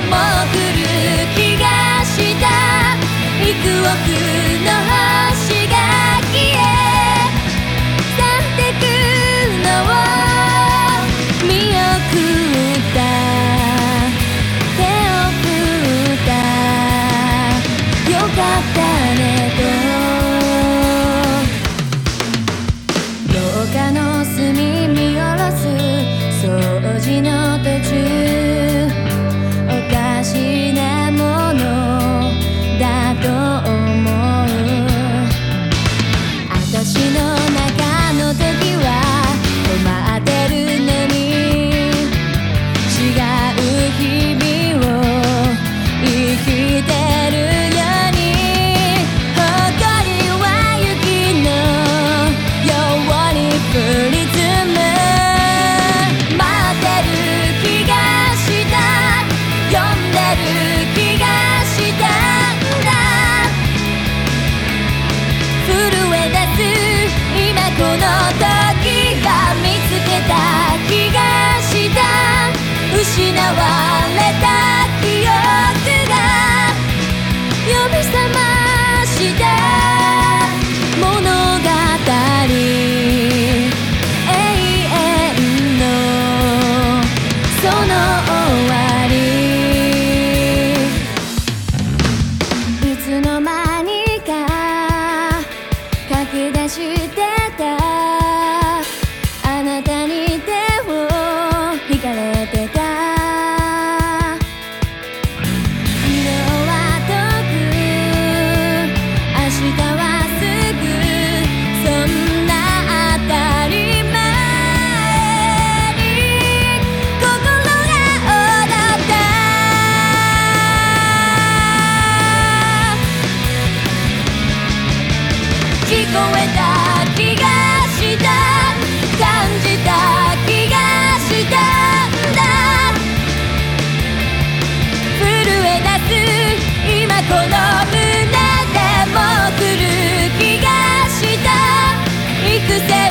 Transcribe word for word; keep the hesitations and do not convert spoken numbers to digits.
もう来る気がした。幾億の星が消え去ってくのを見送った手を振ったよかったねと廊下の隅見下ろす掃除の途中おかしなものだと思う私の中の時は止まってるのに違う日々を生きてるように誇りは雪のように降り積む待ってる気がした呼んでる気がしたんだ震え出す今この時が見つけた気がした失われた記憶が呼び覚ました物語永遠のその終わりいつの間にか書き出してたあなたに手を引かれてた昨日は遠く明日はすぐそんな当たり前に心が踊った聞こえた気がした感じた気がしたんだ震え出す今この胸でもう来る気がした幾千